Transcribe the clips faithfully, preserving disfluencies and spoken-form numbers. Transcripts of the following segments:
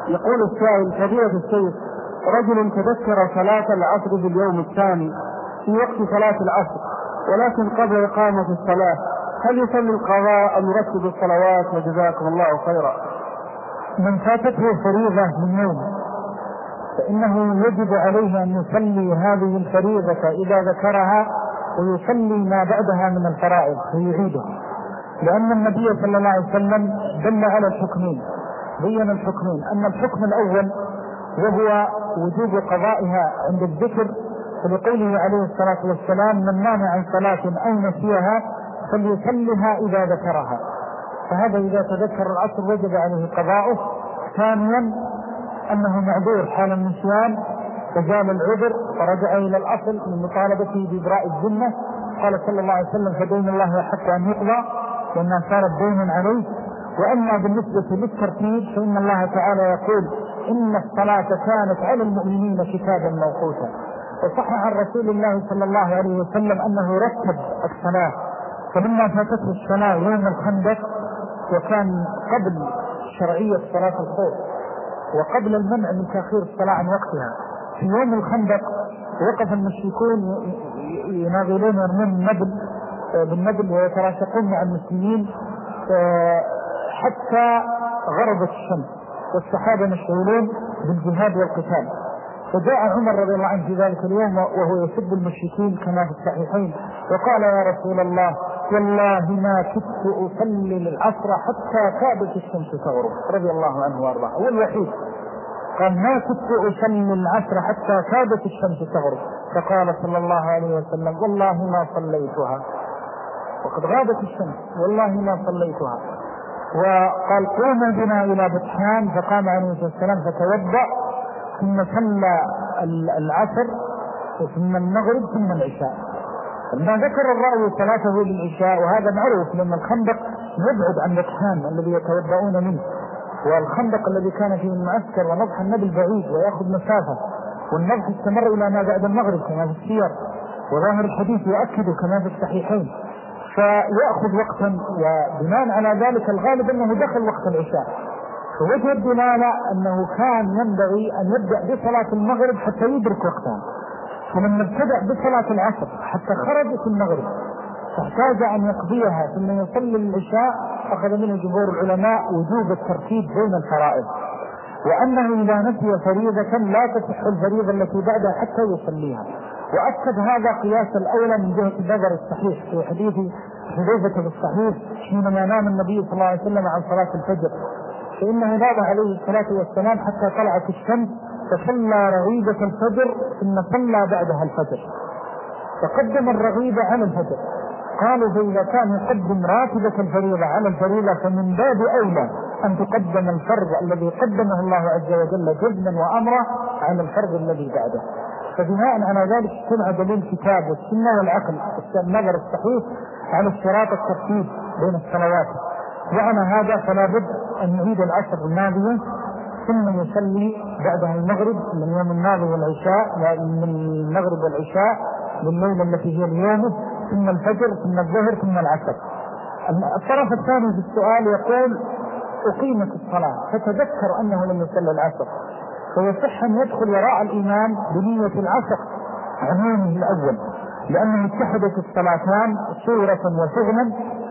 يقول السائل: فضيلة الشيخ، رجل تذكر صلاة العصر في اليوم الثاني في وقت صلاة العصر ولكن قبل إقامة الصلاة، هل يصلي القضاء أم يرتب الصلوات؟ وجزاكم الله خيرا. من فاتته فريضة من يوم فإنه يجب عليه أن يصلي هذه الفريضة إذا ذكرها ويصلي ما بعدها من الفرائض ويعيدها، لأن النبي صلى الله عليه وسلم دل على الحكمين، بين الحكمين. أن الحكم الأول وهو وجوب قضائها عند الذكر، فلقوله عليه الصلاة والسلام: من نام عن صلاة أو نسيها فليصلها إذا ذكرها. فهذا إذا تذكر العصر وجب عليه قضاؤه. ثانيا أنه معذور حال النسيان وزال العذر فرجع إلى الأصل من مطالبته بإبراء الذمة. قال صلى الله عليه وسلم: فدين الله يحق أن يقضى لأنها صارت دينا عليه. وأما بالنسبة للترتيب فإن الله تعالى يقول: إن الصلاة كانت على المؤمنين كتابا موقوتا. وصح عن رسول الله صلى الله عليه وسلم أنه رتب الصلاة، فلما فاتته الصلاة يوم الخندق وكان قبل شرعية صلاة الخوف وقبل المنع من تأخير الصلاة عن وقتها، في يوم الخندق وقف المشركون يناظرون يرمون النبل بالنبل ويتراشقون مع المسلمين حتى غربت الشمس، والصحابة مشغولون بالجهاد والقتال. فجاء عمر رضي الله عنه في ذلك اليوم وهو يسب المشركين كما في الصحيحين، وقال: يا رسول الله، والله ما كدت أصلي العصر حتى كادت الشمس تغرب، رضي الله عنه وارضاه. هو الوحيد قال: ما كدت أصلي العصر حتى كادت الشمس تغرب. فقال صلى الله عليه وسلم: والله ما صليتها، وقد غابت الشمس، والله ما صليتها. وقال: قوموا بنا إلى بطحان، فقام عليه الصلاة والسلام فتوضأ ثم صلى العصر ثم المغرب ثم العشاء. لما ذكر الراوي صلاته للعشاء، وهذا معروف لأن الخندق يبعد عن بطحان الذي يتوضؤون منه، والخندق الذي كان فيه المعسكر ونضح النبل بعيد ويأخذ مسافة، والنضح استمر إلى ما بعد المغرب كما في السير، وظاهر الحديث يؤكد كما في الصحيحين، فيأخذ وقتا. وبناء على ذلك الغالب أنه دخل وقت العشاء، فوجه الدلالة أنه كان ينبغي أن يبدأ بصلاة المغرب حتى يدرك وقتها، فمن ابتدأ بصلاة العصر حتى خرج في المغرب فاحتاج أن يقضيها ثم يصلي العشاء، أخذ منه جمهور العلماء وجوب الترتيب بين الفرائض، وأنه إذا نسي فريضة لا تصح الفريضة التي بعدها حتى يصليها. وأكد هذا قياس الأولى من جهة النظر الصحيح في حديث حذيفة في الصحيح حينما نام النبي صلى الله عليه وسلم عن صلاة الفجر، فإنه نام عليه الصلاة والسلام حتى طلعت الشمس فصلى رغيبة الفجر ثم صلى بعدها الفجر، فقدم الرغيبة على الفجر. قالوا: فإذا كان يقدم راتبة الفريضة على الفريضة فمن باب أولى أن تقدم الفرض الذي قدمه الله عز وجل جزما وأمره على الفرض الذي بعده. فبناء على ذلك اجتمع دليل الكتاب والسنة والعقل النظر الصحيح على اشتراط الترتيب بين الصلوات. وعلى هذا فلا بد أن يعيد العصر الماضية ثم يصلي بعدها المغرب من يوم الماضي والعشاء، من المغرب والعشاء بالليلة التي هي اليوم، ثم الفجر ثم الظهر ثم العصر. الطرف الثاني في السؤال يقول: أقيمت الصلاة فتذكر أنه لم يصلي العصر، فيصح أن يدخل وراء الإمام بنية العصر عنوانه الأول، لأنه اتحدت الصلاتان صورة وفعلا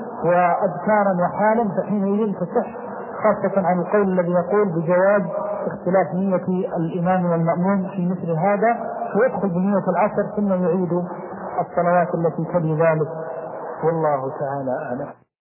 وأذكارا وحالا، فحينئذ تصح، خاصة عن القول الذي يقول بجواز اختلاف نية الإمام والمأموم في مثل هذا، فيدخل بنية العصر ثم يعيد الصلوات التي تلي ذلك. والله تعالى أعلم.